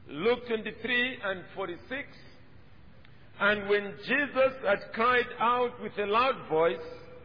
Luke 23 and 46. And when Jesus had cried out with a loud voice,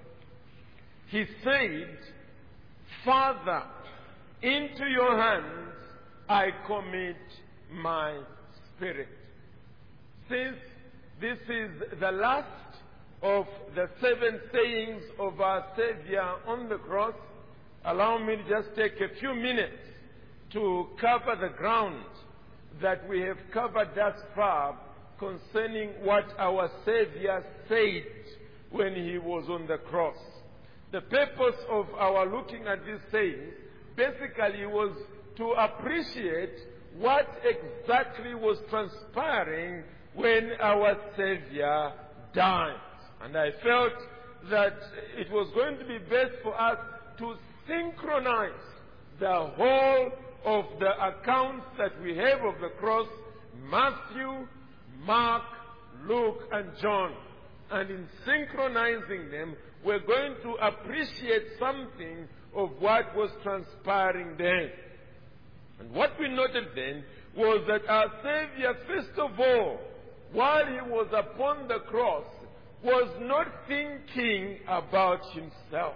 he said, Father, into your hands I commit my spirit. Since this is the last of the 7 sayings of our Savior on the cross, allow me to just take a few minutes to cover the ground that we have covered thus far concerning what our Savior said when he was on the cross. The purpose of our looking at these sayings basically was to appreciate what exactly was transpiring when our Savior died. And I felt that it was going to be best for us to synchronize the whole of the accounts that we have of the cross, Matthew, Mark, Luke, and John. And in synchronizing them, we're going to appreciate something of what was transpiring then. And what we noted then was that our Savior, first of all, while he was upon the cross, was not thinking about himself.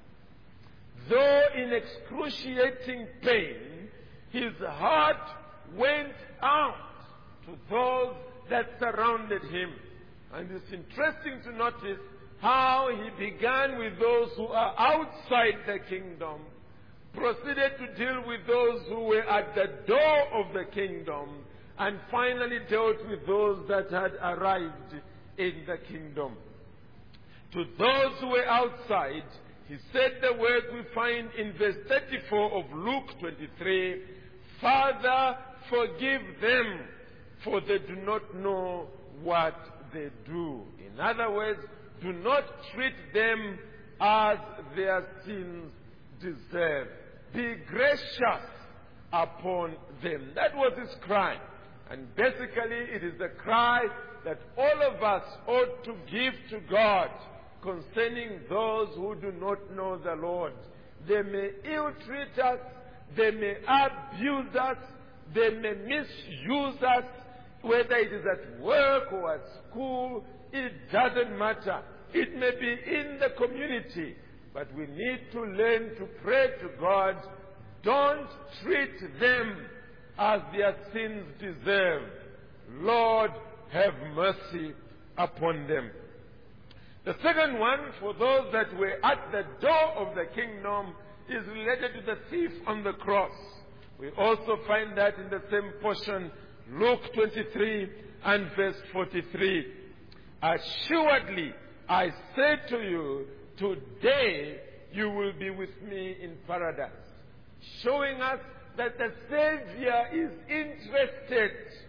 Though in excruciating pain, his heart went out to those that surrounded him. And it's interesting to notice how he began with those who are outside the kingdom, proceeded to deal with those who were at the door of the kingdom, and finally dealt with those that had arrived in the kingdom. To those who were outside, he said the words we find in verse 34 of Luke 23, Father, forgive them, for they do not know what they do. In other words, do not treat them as their sins deserve. Be gracious upon them. That was his cry. And basically, it is the cry that all of us ought to give to God concerning those who do not know the Lord. They may ill-treat us, they may abuse us, they may misuse us, whether it is at work or at school, it doesn't matter. It may be in the community, but we need to learn to pray to God. Don't treat them as their sins deserve. Lord, have mercy upon them. The second one, for those that were at the door of the kingdom, is related to the thief on the cross. We also find that in the same portion, Luke 23 and verse 43. Assuredly, I say to you, today you will be with me in paradise. Showing us that the Savior is interested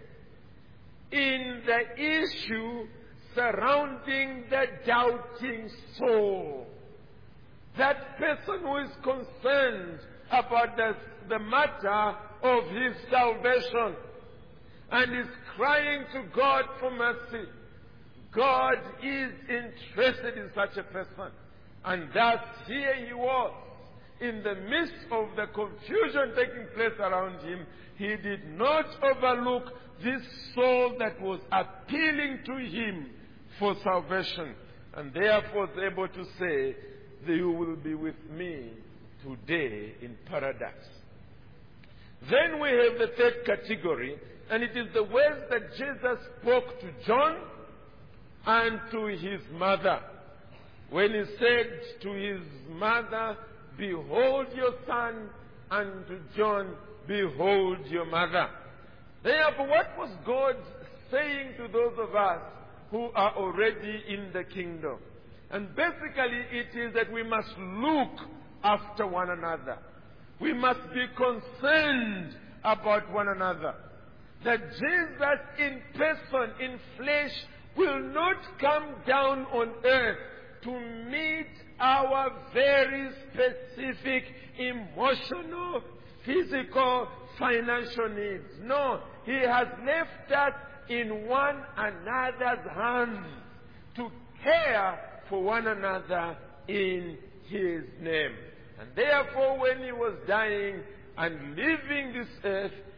in the issue surrounding the doubting soul. That person who is concerned about the matter of his salvation and is crying to God for mercy. God is interested in such a person. And thus here he was. In the midst of the confusion taking place around him, he did not overlook this soul that was appealing to him for salvation. And therefore was able to say, you will be with me today in paradise. Then we have the third category, and it is the words that Jesus spoke to John and to his mother. When he said to his mother, behold your son, and to John, behold your mother. Therefore, what was God saying to those of us who are already in the kingdom? And basically it is that we must look after one another. We must be concerned about one another. That Jesus in person, in flesh, will not come down on earth to meet our very specific emotional, physical, financial needs. No, he has left us in one another's hands to care for one another in his name. And therefore, when he was dying and leaving this earth, he was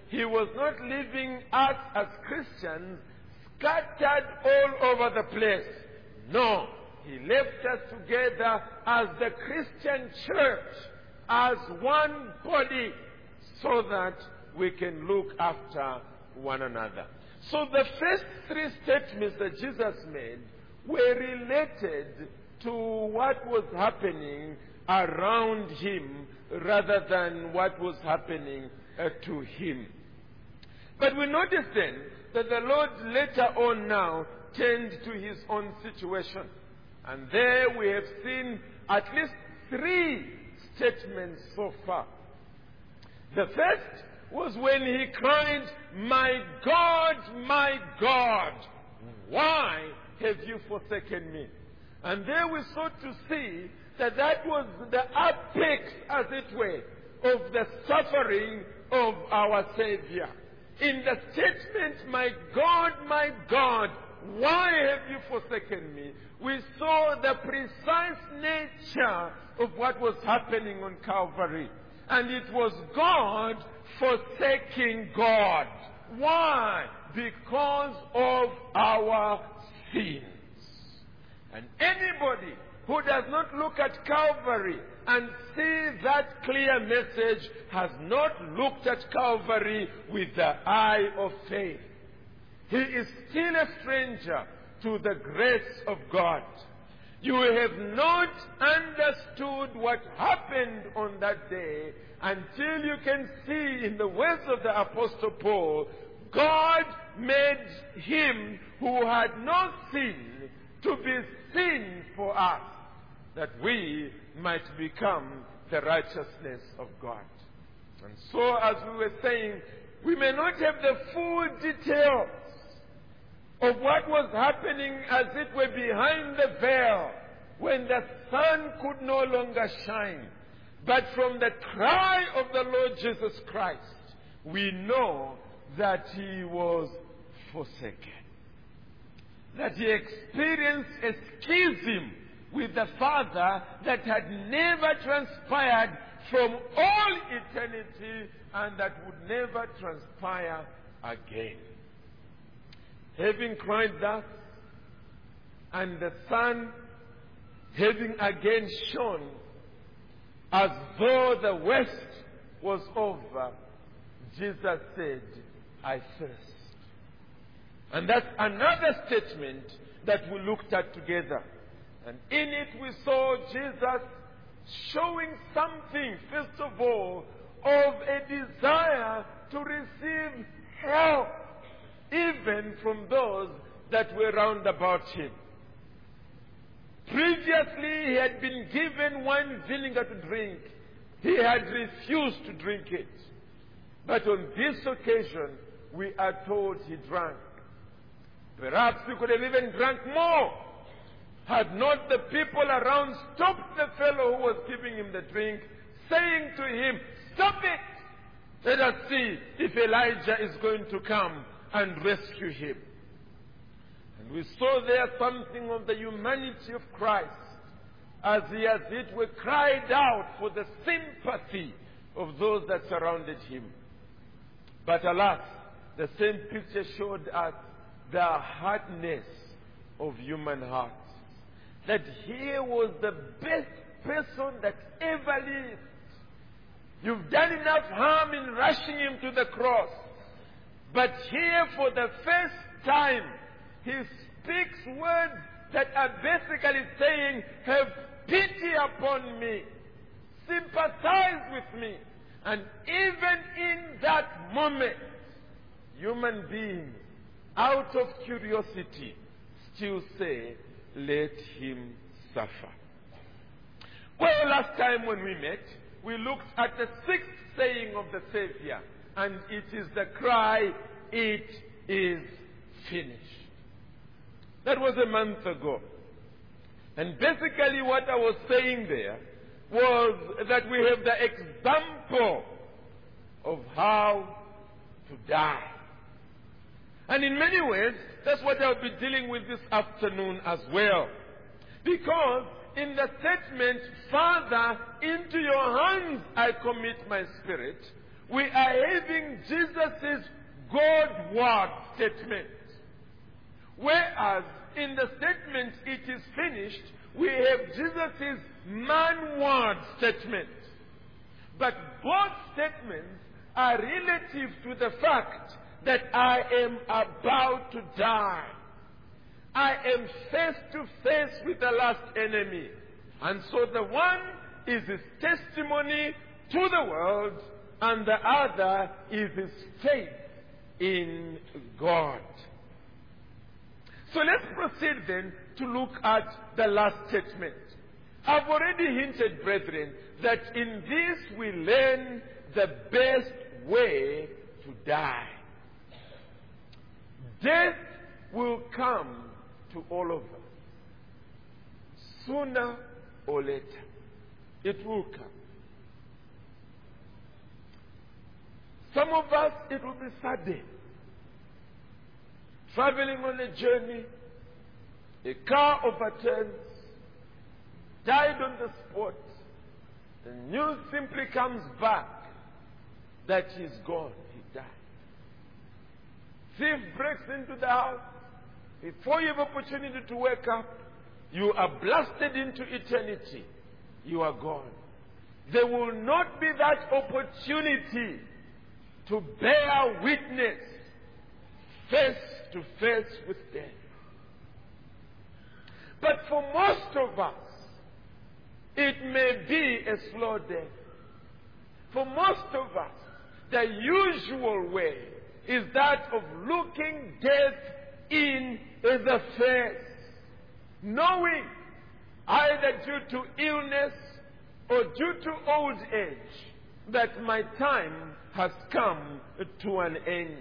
was not leaving us as Christians scattered all over the place. No, He left us together as the Christian church, as one body, so that we can look after one another. So the first three statements that Jesus made were related to what was happening around Him rather than what was happening to Him. But we notice then that the Lord later on now turned to His own situation. And there we have seen at least three statements so far. The first was when He cried, my God, why have you forsaken me? And there we sought to see that that was the apex, as it were, of the suffering of our Savior. In the statement, my God, why have you forsaken me? We saw the precise nature of what was happening on Calvary. And it was God forsaking God. Why? Because of our sins. And anybody who does not look at Calvary and see that clear message has not looked at Calvary with the eye of faith. He is still a stranger to the grace of God. You have not understood what happened on that day until you can see, in the words of the Apostle Paul, God made Him who had no sin to be sin for us, that we might become the righteousness of God. And so, as we were saying, we may not have the full details of what was happening, as it were, behind the veil, when the sun could no longer shine. But from the cry of the Lord Jesus Christ, we know that He was forsaken. That He experienced a schism with the Father that had never transpired from all eternity and that would never transpire again. Having cried thus, and the sun having again shone, as though the west was over, Jesus said, I thirst. And that's another statement that we looked at together. And in it we saw Jesus showing something, first of all, of a desire to receive help, even from those that were round about Him. Previously, He had been given wine vinegar to drink. He had refused to drink it. But on this occasion, we are told He drank. Perhaps He could have even drank more, had not the people around stopped the fellow who was giving Him the drink, saying to him, stop it! Let us see if Elijah is going to come and rescue him. And we saw there something of the humanity of Christ, as He, as it were, cried out for the sympathy of those that surrounded Him. But alas, the same picture showed us the hardness of human hearts. That here was the best person that ever lived. You've done enough harm in rushing Him to the cross. But here, for the first time, He speaks words that are basically saying, have pity upon me. Sympathize with me. And even in that moment, human beings, out of curiosity, still say, let Him suffer. Well, last time when we met, we looked at the sixth saying of the Savior, and it is the cry, it is finished. That was a month ago. And basically what I was saying there was that we have the example of how to die. And in many ways, that's what I'll be dealing with this afternoon as well. Because in the statement, Father, into your hands I commit my spirit, we are having Jesus' God-word statement. Whereas in the statement, it is finished, we have Jesus' man-word statement. But both statements are relative to the fact that I am about to die. I am face to face with the last enemy. And so the one is his testimony to the world, and the other is his faith in God. So let's proceed then to look at the last statement. I've already hinted, brethren, that in this we learn the best way to die. Death will come to all of us. Sooner or later, it will come. Some of us, it will be sudden. Traveling on a journey, a car overturns, died on the spot. The news simply comes back that he's gone, he died. Thief breaks into the house. Before you have opportunity to wake up, you are blasted into eternity. You are gone. There will not be that opportunity to bear witness face to face with death. But for most of us, it may be a slow death. For most of us, the usual way is that of looking death in the face, knowing either due to illness or due to old age that my time has come to an end.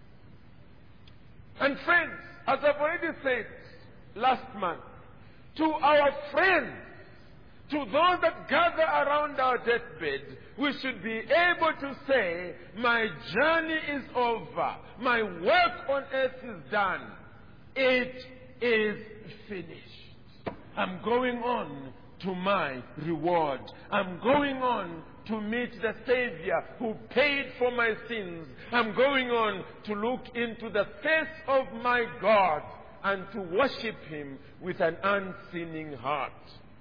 And friends, as I've already said last month, to our friends, to those that gather around our deathbed, we should be able to say, my journey is over. My work on earth is done. It is finished. I'm going on to my reward. I'm going on to meet the Savior who paid for my sins. I'm going on to look into the face of my God and to worship Him with an unsinning heart.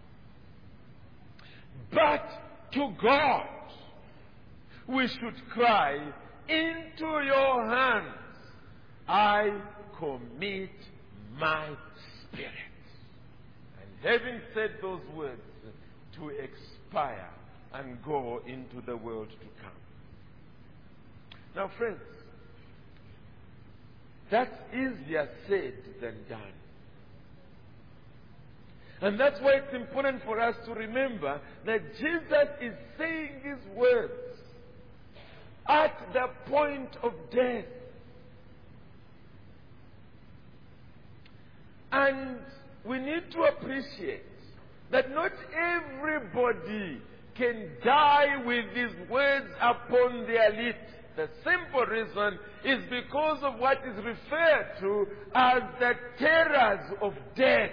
But to God, we should cry, into your hands I commit my spirit. And having said those words, to expire and go into the world to come. Now friends, that's easier said than done. And that's why it's important for us to remember that Jesus is saying these words at the point of death. And we need to appreciate that not everybody can die with these words upon their lips. The simple reason is because of what is referred to as the terrors of death.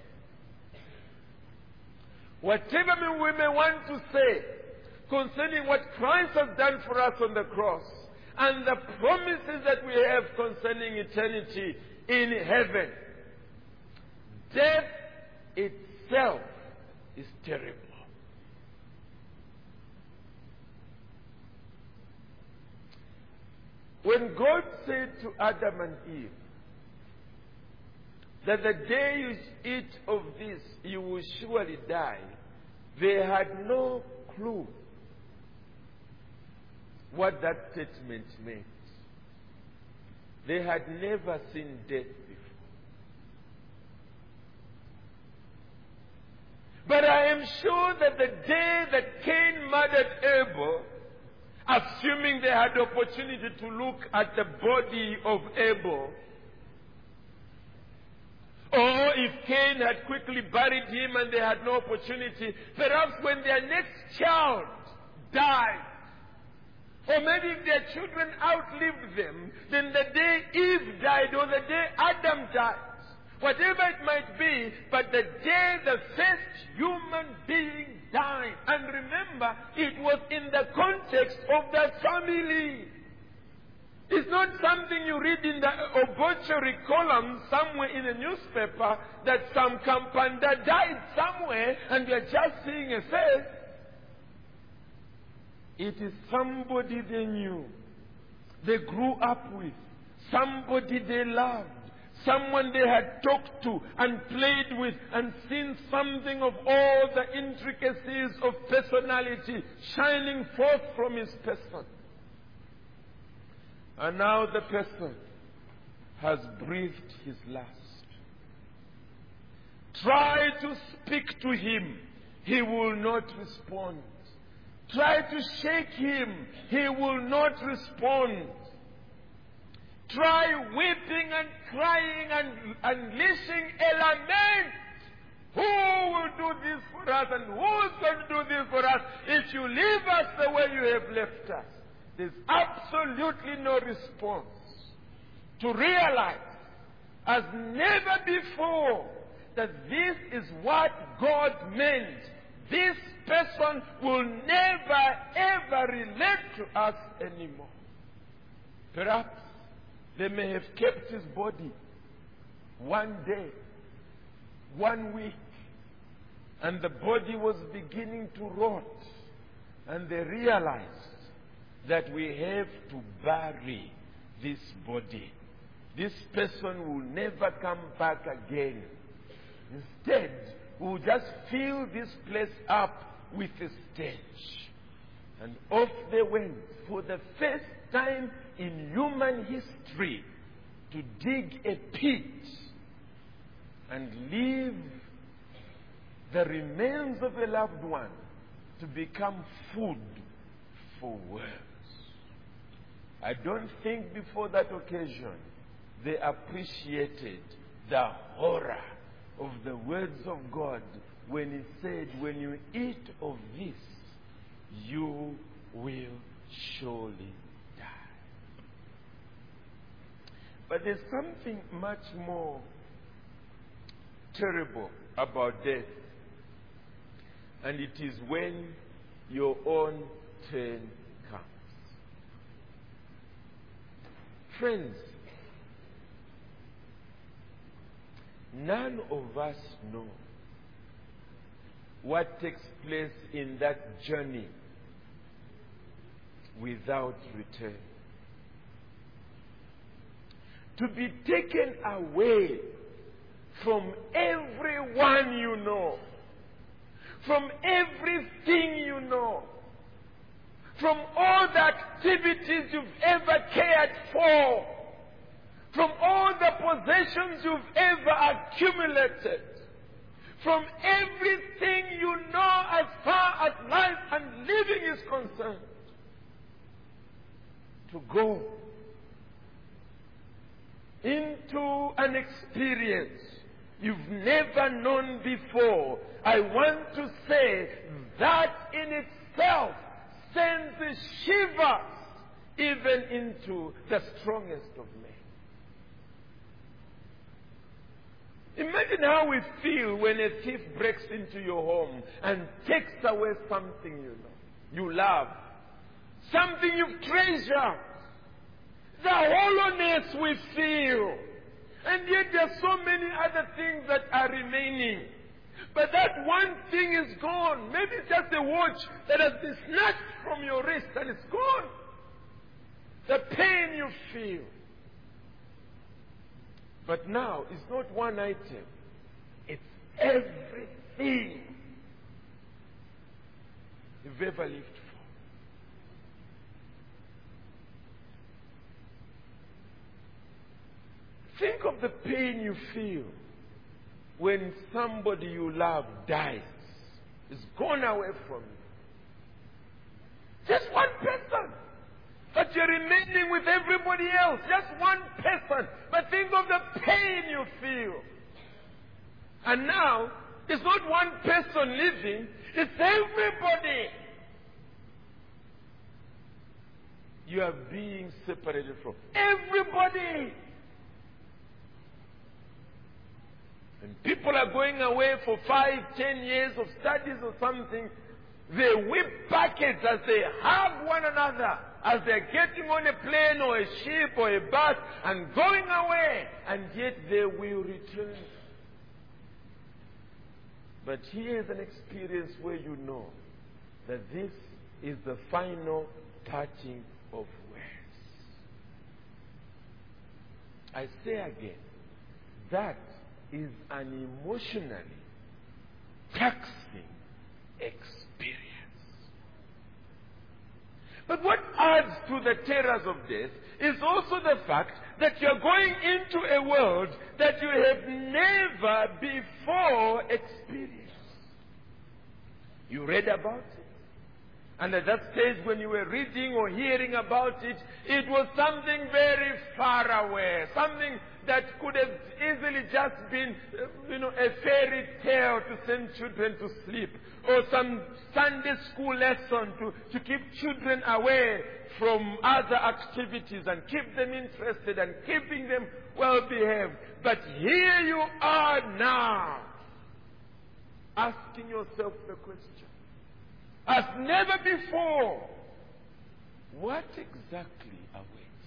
Whatever we may want to say concerning what Christ has done for us on the cross and the promises that we have concerning eternity in heaven, death itself is terrible. When God said to Adam and Eve that the day you eat of this, you will surely die, they had no clue what that statement meant. They had never seen death before. But I am sure that the day that Cain murdered Abel, assuming they had the opportunity to look at the body of Abel, or if Cain had quickly buried him and they had no opportunity, perhaps when their next child died, or maybe if their children outlived them, then the day Eve died or the day Adam died, whatever it might be, but the day the first human being died. And remember, it was in the context of the family. It's not something you read in the obituary column somewhere in a newspaper that some Kampanda died somewhere and you're just seeing a face. It is somebody they knew, they grew up with, somebody they loved, someone they had talked to and played with and seen something of all the intricacies of personality shining forth from his person. And now the person has breathed his last. Try to speak to him, he will not respond. Try to shake him, he will not respond. Try weeping and crying and unleashing a lament. Who will do this for us and who's going to do this for us if you leave us the way you have left us? There's absolutely no response. To realize as never before that this is what God meant. This person will never ever relate to us anymore. Perhaps they may have kept his body 1 day, 1 week, and the body was beginning to rot, and they realized that we have to bury this body. This person will never come back again. Instead, we will just fill this place up with a stench. And off they went for the first time in human history to dig a pit and leave the remains of a loved one to become food for worms. I don't think before that occasion they appreciated the horror of the words of God when he said, when you eat of this, you will surely die. But there's something much more terrible about death, and it is when your own turn comes. Friends, none of us know what takes place in that journey without return. To be taken away from everyone you know, from everything you know, from all the activities you've ever cared for, from all the possessions you've ever accumulated, from everything you know as far as life and living is concerned, to go into an experience you've never known before. I want to say that in itself sends shivers even into the strongest of men. Imagine how we feel when a thief breaks into your home and takes away something you love, something you've treasured. The hollowness we feel. And yet there are so many other things that are remaining. But that one thing is gone. Maybe it's just a watch that has been snatched from your wrist and it's gone. The pain you feel. But now, it's not one item. It's everything you've ever lived for. Think of the pain you feel when somebody you love dies. It's gone away from you. Just one person. But you're remaining with everybody else. Just one person. But think of the pain you feel. And now, it's not one person living. It's everybody. You are being separated from. Everybody. And people are going away for 5, 10 years of studies or something. They whip buckets as they hug one another, as they're getting on a plane or a ship or a bus and going away, and yet they will return. But here is an experience where you know that this is the final parting of ways. I say again, that is an emotionally taxing experience. But what adds to the terrors of death is also the fact that you're going into a world that you have never before experienced. You read about it. And at that stage when you were reading or hearing about it, it was something very far away. Something that could have easily just been, a fairy tale to send children to sleep. Or some Sunday school lesson to keep children away from other activities and keep them interested and keeping them well behaved. But here you are now, asking yourself the question, as never before, what exactly awaits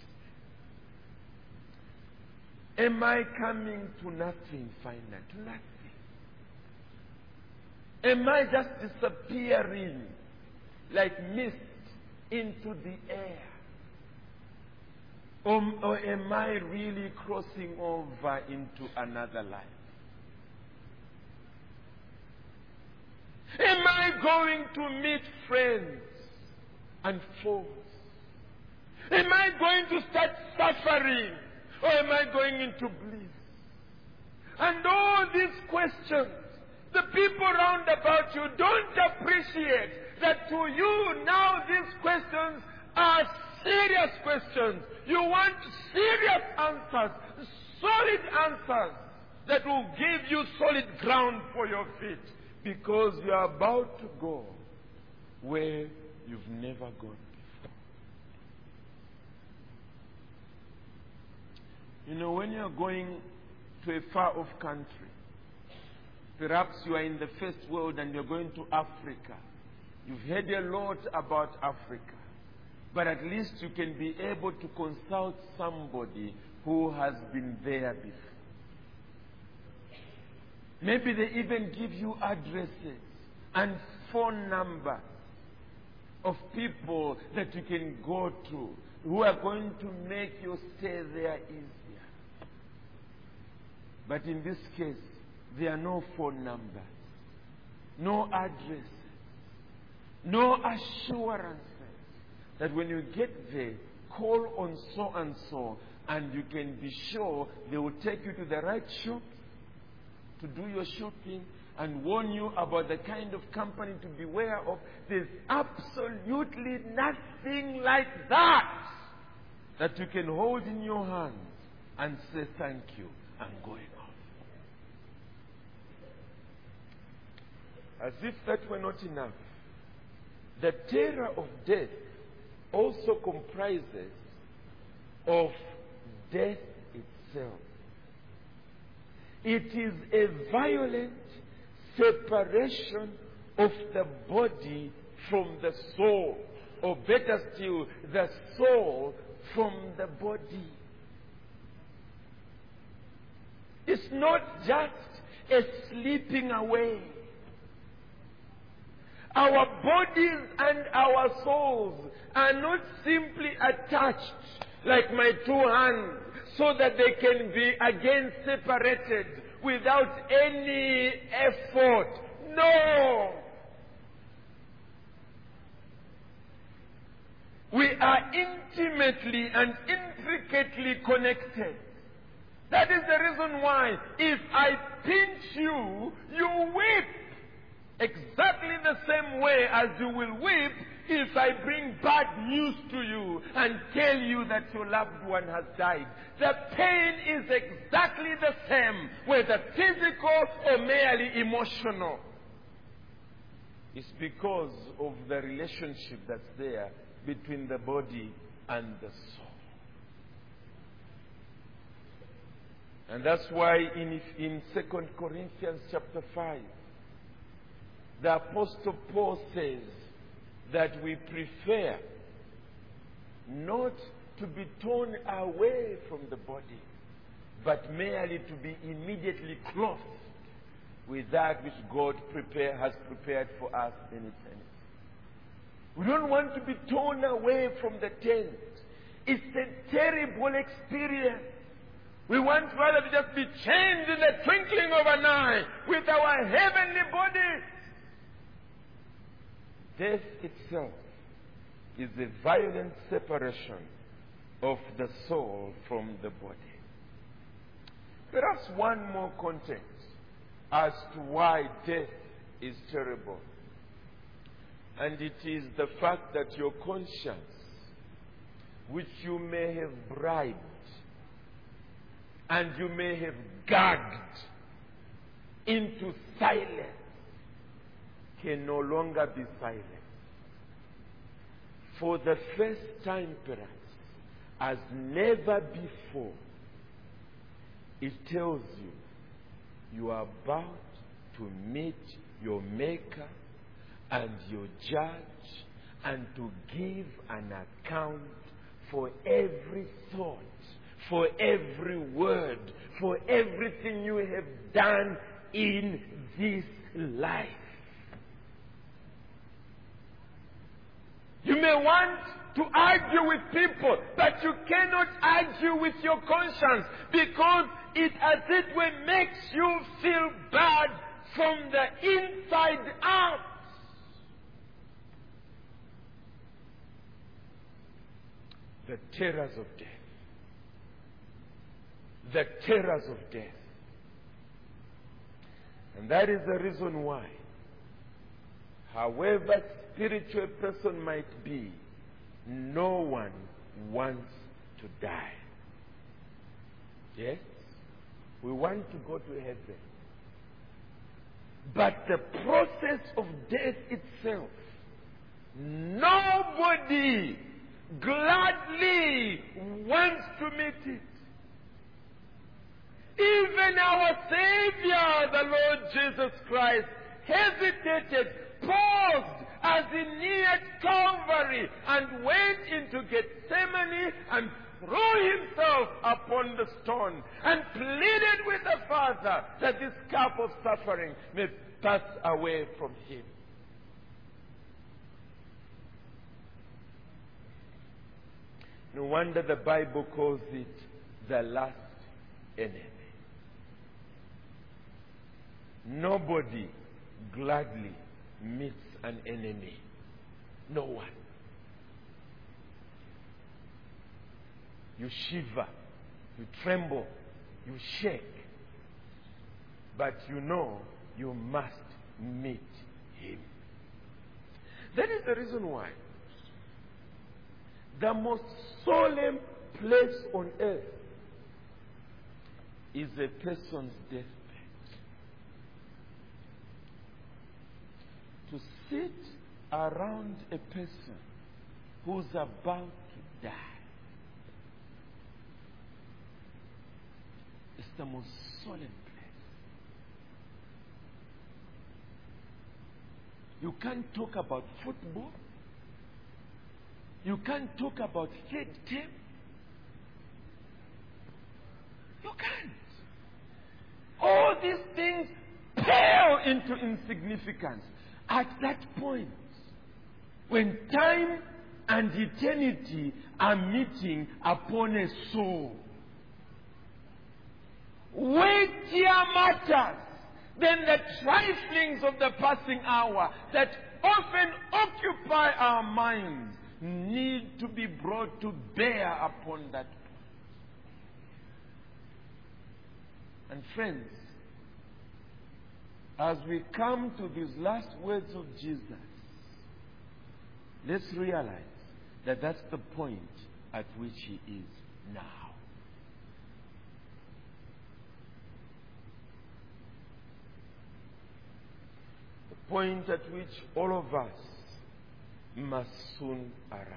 me? Am I coming to nothing final, to nothing? Am I just disappearing like mist into the air? Or am I really crossing over into another life? Am I going to meet friends and foes? Am I going to start suffering? Or am I going into bliss? And all these questions, the people round about you don't appreciate that to you now these questions are serious questions. You want serious answers, solid answers that will give you solid ground for your feet. Because you are about to go where you've never gone before. When you're going to a far-off country, perhaps you are in the first world and you're going to Africa. You've heard a lot about Africa. But at least you can be able to consult somebody who has been there before. Maybe they even give you addresses and phone numbers of people that you can go to who are going to make your stay there easier. But in this case, there are no phone numbers, no addresses, no assurances that when you get there, call on so and so, and you can be sure they will take you to the right shop to do your shopping and warn you about the kind of company to beware of. There's absolutely nothing like that you can hold in your hands and say thank you and going off. As if that were not enough, the terror of death also comprises of death itself. It is a violent separation of the body from the soul, or better still, the soul from the body. It's not just a slipping away. Our bodies and our souls are not simply attached like my two hands, so that they can be again separated without any effort. No! We are intimately and intricately connected. That is the reason why if I pinch you, you weep. Exactly the same way as you will weep if I bring bad news to you and tell you that your loved one has died. The pain is exactly the same, whether physical or merely emotional. It's because of the relationship that's there between the body and the soul. And that's why in 2 Corinthians chapter 5, the Apostle Paul says that we prefer not to be torn away from the body, but merely to be immediately clothed with that which God has prepared for us in eternity. We don't want to be torn away from the tent. It's a terrible experience. We want rather to just be changed in the twinkling of an eye with our heavenly bodies. Death itself is the violent separation of the soul from the body. Perhaps one more context as to why death is terrible. And it is the fact that your conscience, which you may have bribed and you may have gagged into silence, can no longer be silent. For the first time, perhaps, as never before, it tells you you are about to meet your Maker and your Judge, and to give an account for every thought, for every word, for everything you have done in this life. You may want to argue with people, but you cannot argue with your conscience, because it as it were makes you feel bad from the inside out. The terrors of death. The terrors of death. And that is the reason why, however spiritual a person might be, no one wants to die. Yes? We want to go to heaven. But the process of death itself, nobody gladly wants to meet it. Even our Savior, the Lord Jesus Christ, hesitated, paused as he neared Calvary, and went into Gethsemane and threw himself upon the stone and pleaded with the Father that this cup of suffering may pass away from him. No wonder the Bible calls it the last enemy. Nobody gladly meets an enemy. No one. You shiver, you tremble, you shake. But you know you must meet him. That is the reason why the most solemn place on earth is a person's deathbed. To sit around a person who's about to die is the most solemn place. You can't talk about football. You can't talk about head tape. You can't. All these things pale into insignificance at that point when time and eternity are meeting upon a soul. Weightier matters than the triflings of the passing hour that often occupy our minds need to be brought to bear upon that point. And friends, as we come to these last words of Jesus, let's realize that that's the point at which he is now. The point at which all of us must soon arrive.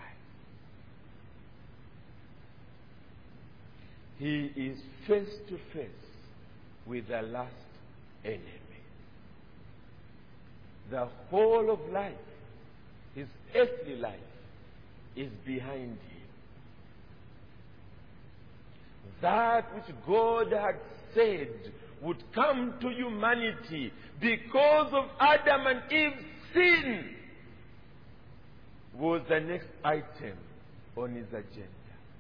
He is face to face with the last enemy. The whole of life, his earthly life, is behind him. That which God had said would come to humanity because of Adam and Eve's sin was the next item on his agenda.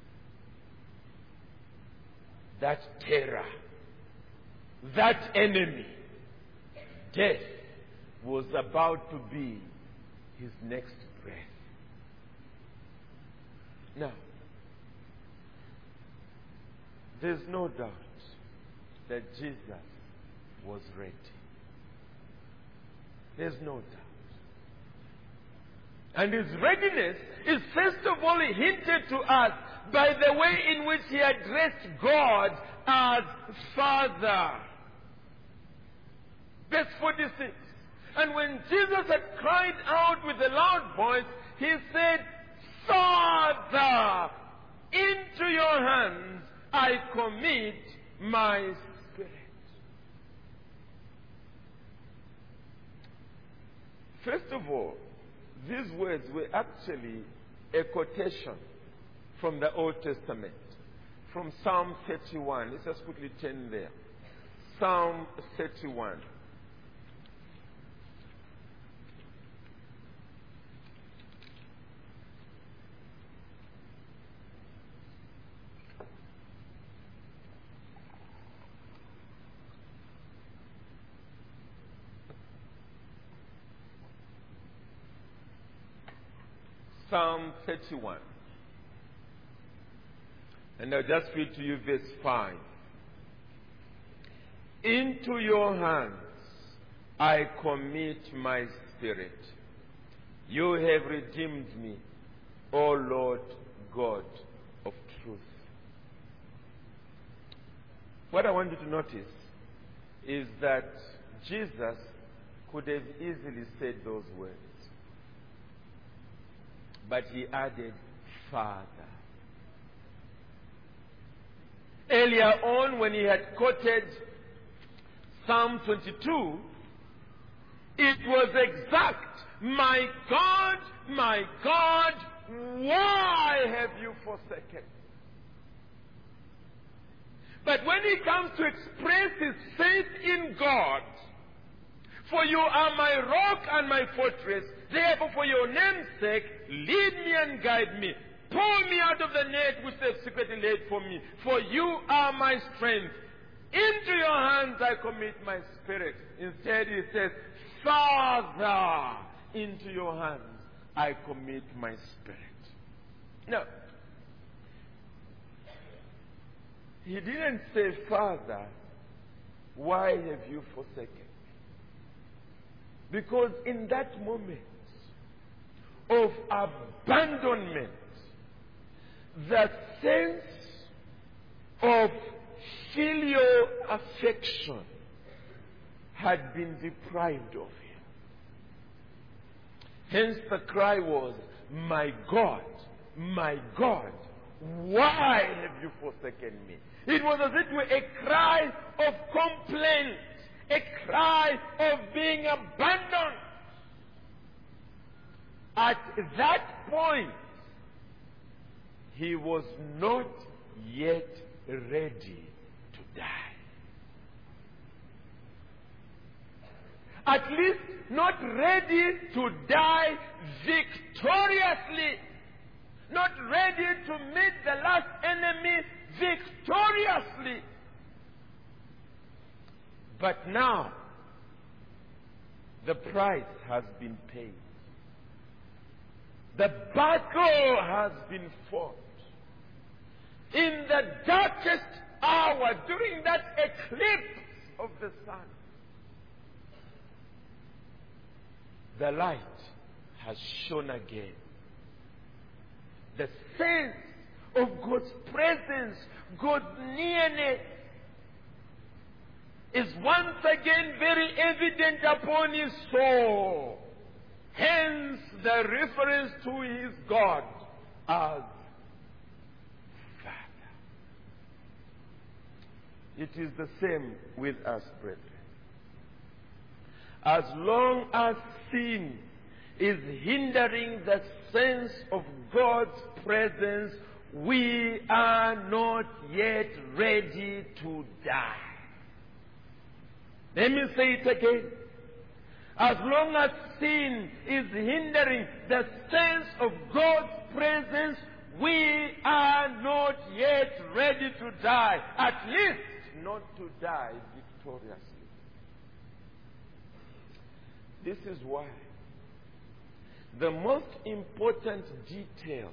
That terror, that enemy, death, was about to be his next breath. Now, there's no doubt that Jesus was ready. There's no doubt. And his readiness is first of all hinted to us by the way in which he addressed God as Father. Verse 46. And when Jesus had cried out with a loud voice, he said, Father, into your hands I commit my spirit. First of all, these words were actually a quotation from the Old Testament, from Psalm 31. Let's just quickly turn there. Psalm 31. Psalm 31. And I'll just read to you verse 5. Into your hands I commit my spirit. You have redeemed me, O Lord God of truth. What I want you to notice is that Jesus could have easily said those words. But he added, Father. Earlier on, when he had quoted Psalm 22, it was exact. My God, why have you forsaken me? But when he comes to express his faith in God, for you are my rock and my fortress, therefore for your name's sake, lead me and guide me. Pull me out of the net which they have secretly laid for me. For you are my strength. Into your hands I commit my spirit. Instead he says, Father, into your hands I commit my spirit. Now, he didn't say, Father, why have you forsaken me? Because in that moment of abandonment, the sense of filial affection had been deprived of him. Hence the cry was, my God, why have you forsaken me? It was as it were a cry of complaint, a cry of being abandoned. At that point, he was not yet ready to die. At least not ready to die victoriously. Not ready to meet the last enemy victoriously. But now, the price has been paid. The battle has been fought. In the darkest hour, during that eclipse of the sun, the light has shone again. The sense of God's presence, God's nearness, is once again very evident upon his soul. Hence the reference to his God as Father. It is the same with us, brethren. As long as sin is hindering the sense of God's presence, we are not yet ready to die. Let me say it again. As long as sin is hindering the sense of God's presence, we are not yet ready to die. At least not to die victoriously. This is why the most important detail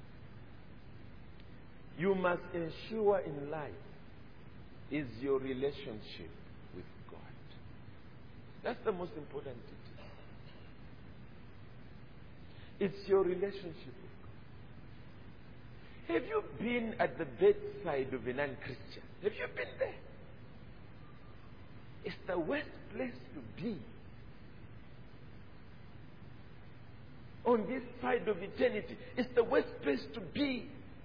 you must ensure in life is your relationship with God. That's the most important detail. It's your relationship with God. Have you been at the bedside of a non-Christian? Have you been there? It's the worst place to be. On this side of eternity, it's the worst place to be.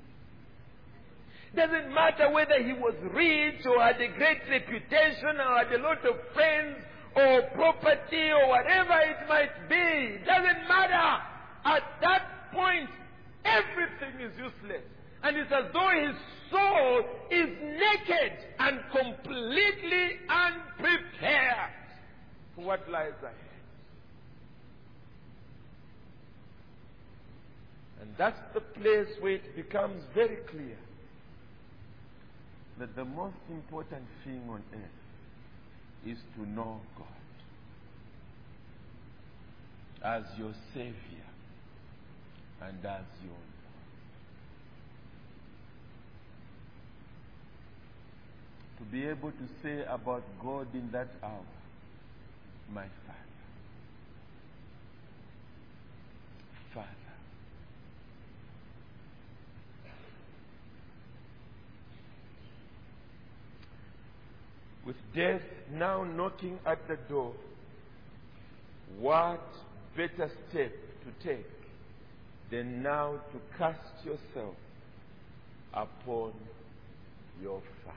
Doesn't matter whether he was rich or had a great reputation or had a lot of friends or property or whatever it might be. Doesn't matter. At that point, everything is useless. And it's as though his soul is naked and completely unprepared for what lies ahead. And that's the place where it becomes very clear that the most important thing on earth is to know God as your Savior and as your Lord. To be able to say about God in that hour, my Father, Father. With death now knocking at the door, what better step to take than now to cast yourself upon your Father?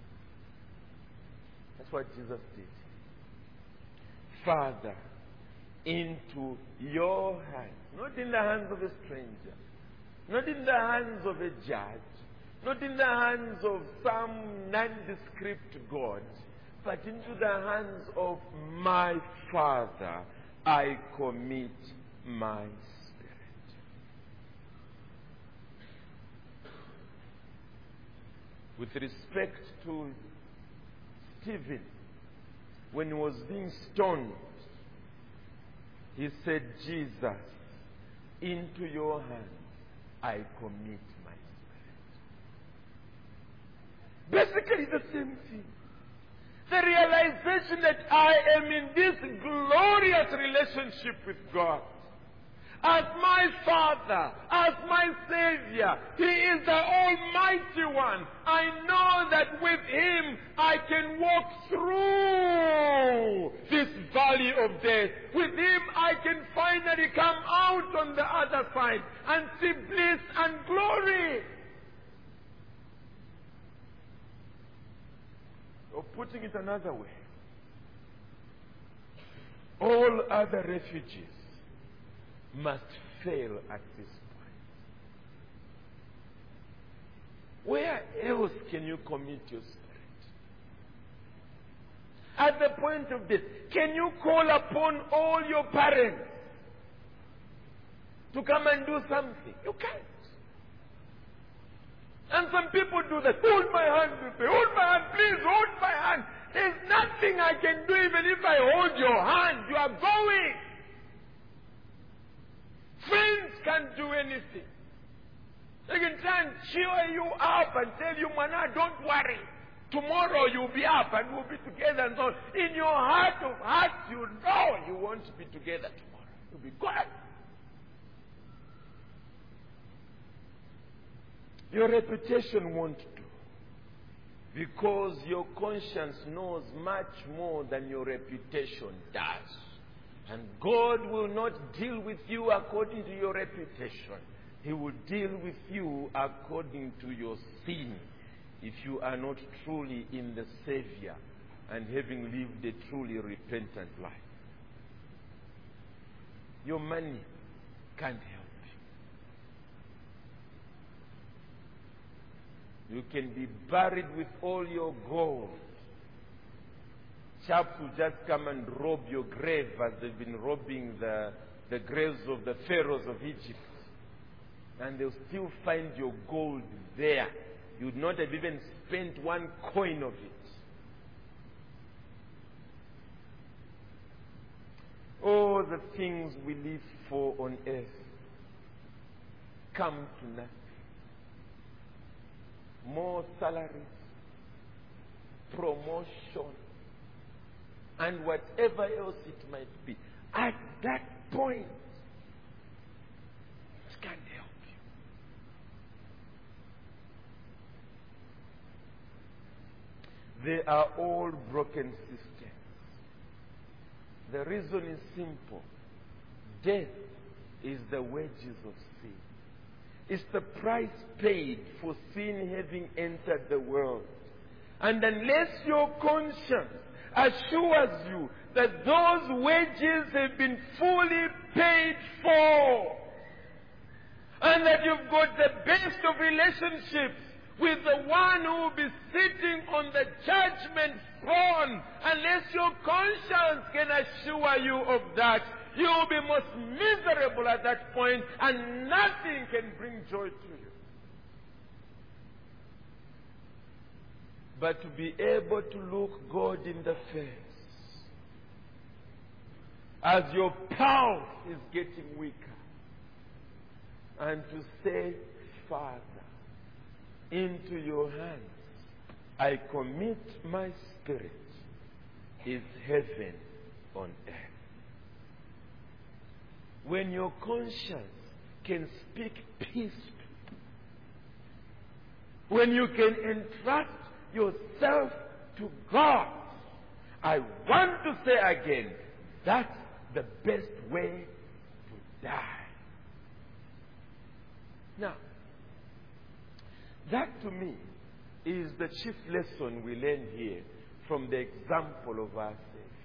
That's what Jesus did. Father, into your hands, not in the hands of a stranger, not in the hands of a judge, not in the hands of some nondescript God, but into the hands of my Father, I commit my spirit. With respect to Stephen, when he was being stoned, he said, Jesus, into your hands I commit my spirit. Basically the same thing. The realization that I am in this glorious relationship with God. As my Father, as my Savior, He is the Almighty One. I know that with Him I can walk through this valley of death. With Him I can finally come out on the other side and see bliss and glory. Or putting it another way, all other refugees must fail at this point. Where else can you commit your spirit? At the point of death, can you call upon all your parents to come and do something? You can't. And some people do that. Hold my hand, hold my hand, please hold my hand. There's nothing I can do even if I hold your hand. You are going. Friends can't do anything. They can try and cheer you up and tell you, Mana, don't worry. Tomorrow you'll be up and we'll be together and so on. In your heart of hearts, you know you want to be together tomorrow. You'll be glad. Your reputation won't do. Because your conscience knows much more than your reputation does. And God will not deal with you according to your reputation. He will deal with you according to your sin. If you are not truly in the Savior and having lived a truly repentant life. your money can't help you. You can be buried with all your gold. Chaps will just come and rob your grave as they've been robbing the graves of the pharaohs of Egypt. And they'll still find your gold there. You would not have even spent one coin of it. All the things we live for on earth come to nothing. More salaries, promotion, and whatever else it might be. At that point, it can't help you. They are all broken systems. The reason is simple. Death is the wages of sin. It's the price paid for sin having entered the world. And unless your conscience assures you that those wages have been fully paid for, and that you've got the best of relationships with the one who will be sitting on the judgment throne, unless your conscience can assure you of that, you will be most miserable at that point, and nothing can bring joy to you. But to be able to look God in the face as your pulse is getting weaker, and to say, Father, into your hands I commit my spirit, is heaven on earth. When your conscience can speak peace, when you can entrust yourself to God, I want to say again, that's the best way to die. Now, that to me is the chief lesson we learn here from the example of our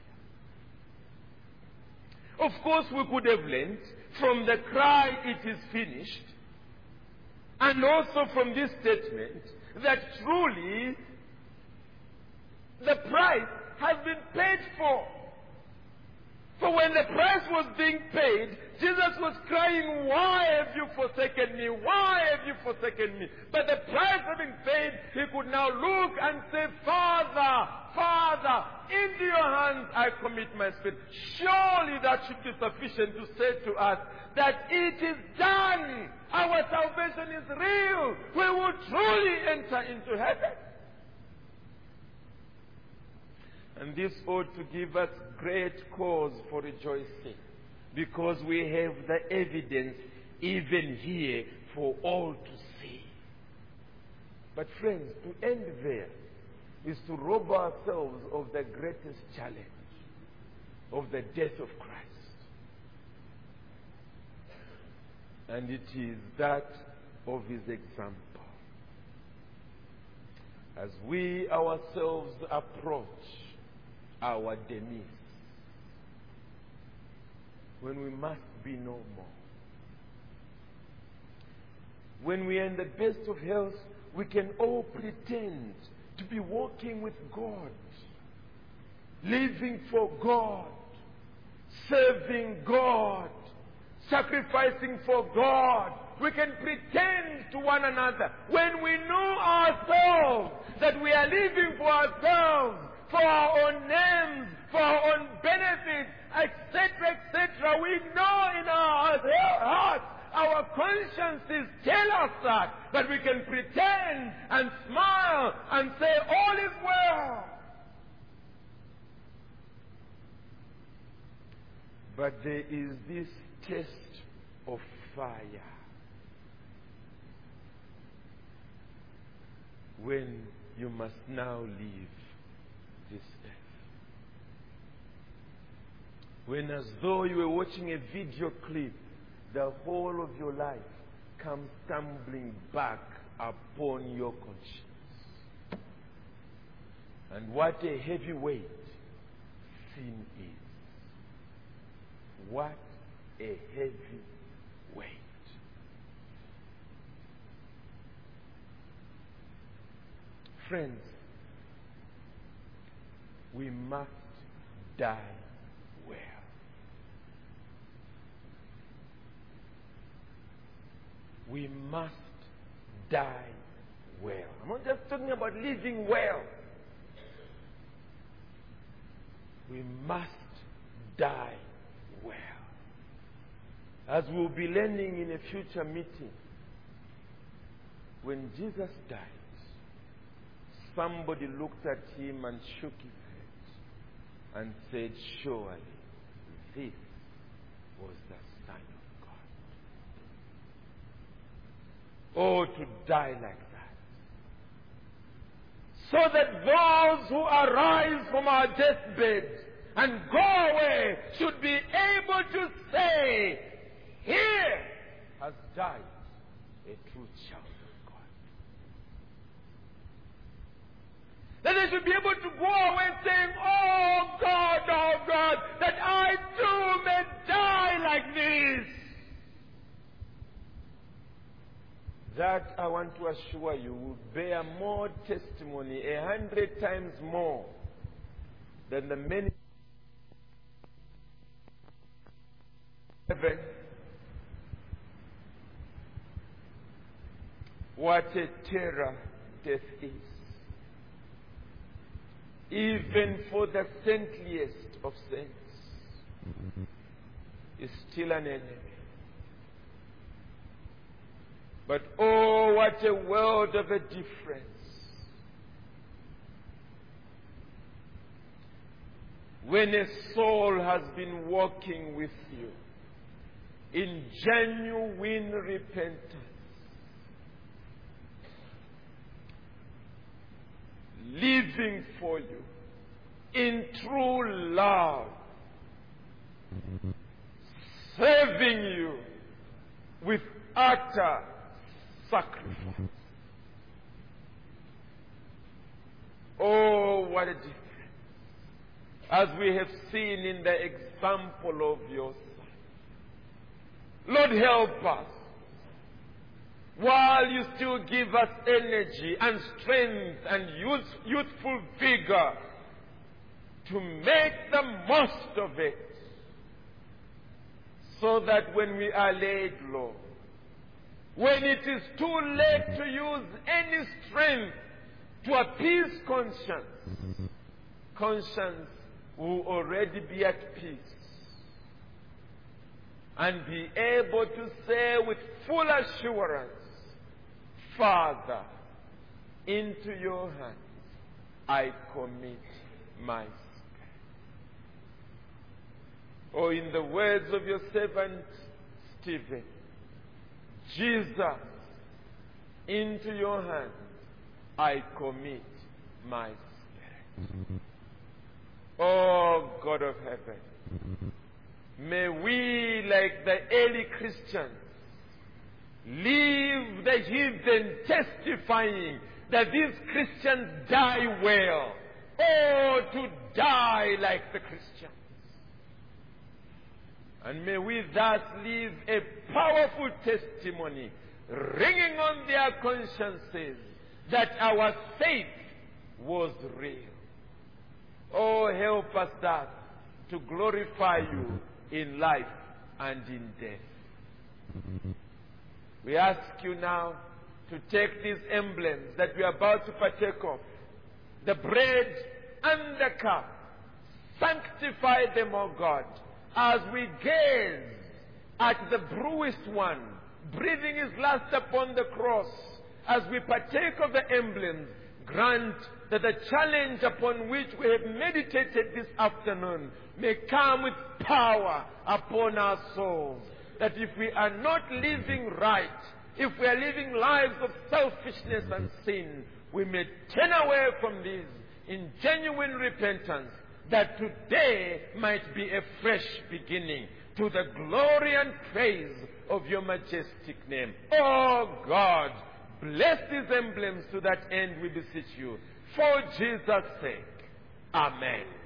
Savior. Of course, we could have learned from the cry, it is finished, and also from this statement that truly the price has been paid for. For when the price was being paid, Jesus was crying, why have you forsaken me? Why have you forsaken me? But the price having paid, he could now look and say, Father, Father, into your hands I commit my spirit. Surely that should be sufficient to say to us that it is done. Our salvation is real. We will truly enter into heaven. And this ought to give us great cause for rejoicing, because we have the evidence even here for all to see. But friends, to end there is to rob ourselves of the greatest challenge, of the death of Christ. And it is that of his example. As we ourselves approach our demise, when we must be no more, when we are in the best of health, we can all pretend to be walking with God, living for God, serving God, sacrificing for God. We can pretend to one another when we know ourselves that we are living for ourselves, for our own names, for our own benefits, etc., etc. We know in our hearts, our consciences tell us that, but we can pretend and smile and say, all is well. But there is this test of fire when you must now leave this earth. When, as though you were watching a video clip, the whole of your life comes tumbling back upon your conscience. And what a heavy weight sin is. What a heavy weight. Friends, we must die well. We must die well. I'm not just talking about living well. We must die well. As we'll be learning in a future meeting, when Jesus died, somebody looked at him and shook his head and said, surely this was the Son of God. Oh, to die like that. So that those who arise from our deathbed and go away should be able to say, here has died a true child of God. That they should be able to go away saying, oh God, that I too may die like this. That, I want to assure you, will bear more testimony, 100 times more, than the many heaven. What a terror death is. Even for the saintliest of saints, is still an enemy. But oh, what a world of a difference when a soul has been walking with you in genuine repentance, living for you in true love, serving you with utter sacrifice. Oh, what a difference. As we have seen in the example of your Son. Lord, help us. While you still give us energy and strength and youthful vigor to make the most of it, so that when we are laid low, when it is too late to use any strength to appease conscience will already be at peace and be able to say with full assurance, Father, into your hands I commit my spirit. Or in the words of your servant Stephen, Jesus, into your hands I commit my spirit. Oh, God of heaven, may we, like the early Christians, leave the heathen testifying that these Christians die well. Oh, to die like the Christians. And may we thus leave a powerful testimony ringing on their consciences that our faith was real. Oh, help us thus to glorify you in life and in death. We ask you now to take these emblems that we are about to partake of, the bread and the cup, sanctify them, O God, as we gaze at the bruised one, breathing his last upon the cross. As we partake of the emblems, grant that the challenge upon which we have meditated this afternoon may come with power upon our souls. That if we are not living right, if we are living lives of selfishness and sin, we may turn away from these in genuine repentance, that today might be a fresh beginning to the glory and praise of your majestic name. Oh God, bless these emblems to that end, we beseech you. For Jesus' sake. Amen.